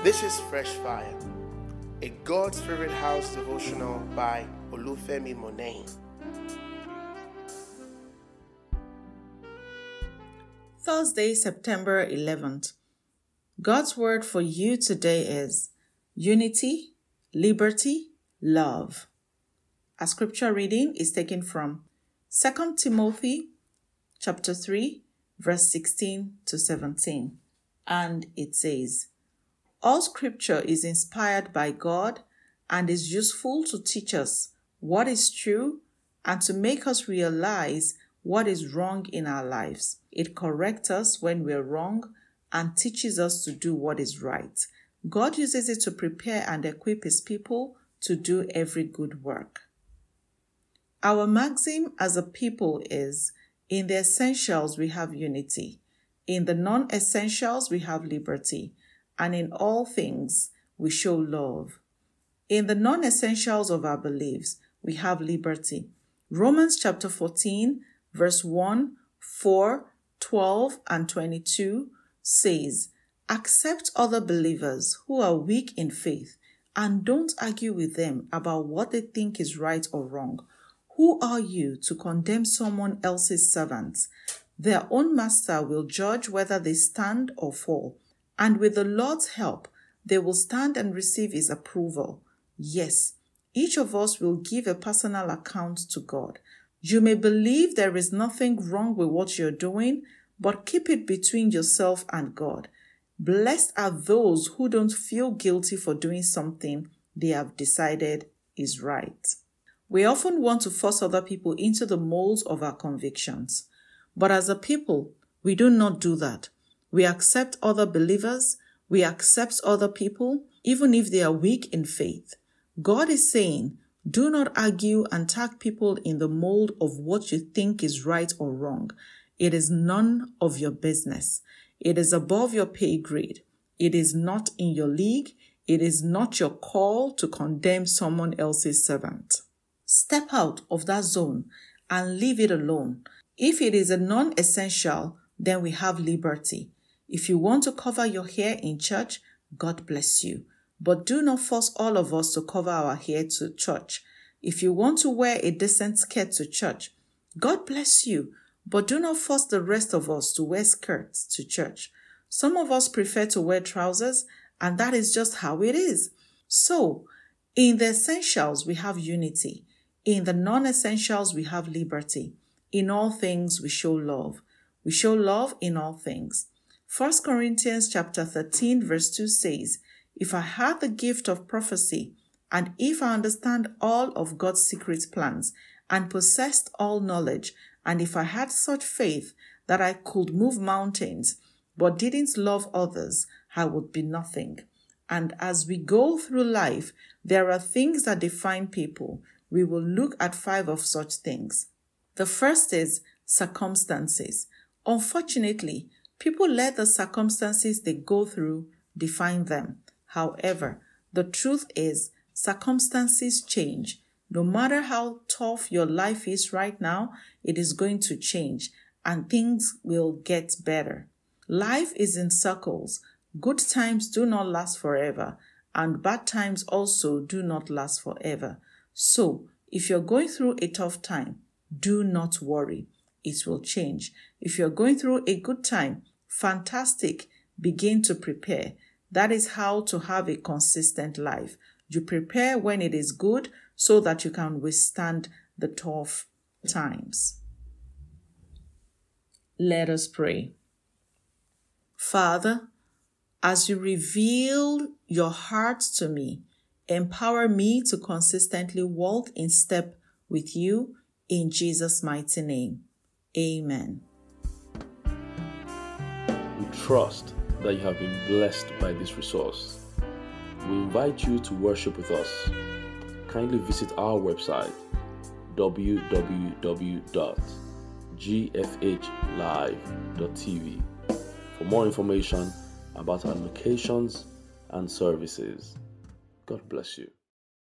This is Fresh Fire, a God's Favorite House devotional by Olufemi Monet. Thursday, September 11th. God's word for you today is unity, liberty, love. Our scripture reading is taken from 2 Timothy chapter 3, verse 16 to 17. And it says, all scripture is inspired by God and is useful to teach us what is true and to make us realize what is wrong in our lives. It corrects us when we're wrong and teaches us to do what is right. God uses it to prepare and equip His people to do every good work. Our maxim as a people is, in the essentials we have unity, in the non-essentials we have liberty, and in all things we show love. In the non-essentials of our beliefs, we have liberty. Romans chapter 14, verse 1, 4, 12, and 22 says, accept other believers who are weak in faith and don't argue with them about what they think is right or wrong. Who are you to condemn someone else's servants? Their own master will judge whether they stand or fall. And with the Lord's help, they will stand and receive His approval. Yes, each of us will give a personal account to God. You may believe there is nothing wrong with what you're doing, but keep it between yourself and God. Blessed are those who don't feel guilty for doing something they have decided is right. We often want to force other people into the molds of our convictions. But as a people, we do not do that. We accept other believers. We accept other people, even if they are weak in faith. God is saying, do not argue and tag people in the mold of what you think is right or wrong. It is none of your business. It is above your pay grade. It is not in your league. It is not your call to condemn someone else's servant. Step out of that zone and leave it alone. If it is a non-essential, then we have liberty. If you want to cover your hair in church, God bless you. But do not force all of us to cover our hair to church. If you want to wear a decent skirt to church, God bless you. But do not force the rest of us to wear skirts to church. Some of us prefer to wear trousers, and that is just how it is. So, in the essentials, we have unity. In the non-essentials, we have liberty. In all things, we show love. We show love in all things. 1 Corinthians chapter 13 verse 2 says, if I have the gift of prophecy, and if I understand all of God's secret plans, and possessed all knowledge, and if I had such faith that I could move mountains, but didn't love others, I would be nothing. And as we go through life, there are things that define people. We will look at 5 of such things. The first is circumstances. Unfortunately, people let the circumstances they go through define them. However, the truth is, circumstances change. No matter how tough your life is right now, it is going to change and things will get better. Life is in circles. Good times do not last forever, and bad times also do not last forever. So, if you're going through a tough time, do not worry. It will change. If you're going through a good time, fantastic. Begin to prepare. That is how to have a consistent life. You prepare when it is good so that you can withstand the tough times. Let us pray. Father, as you reveal your heart to me, empower me to consistently walk in step with you in Jesus' mighty name. Amen. We trust that you have been blessed by this resource. We invite you to worship with us. Kindly visit our website www.gfhlive.tv for more information about our locations and services. God bless you.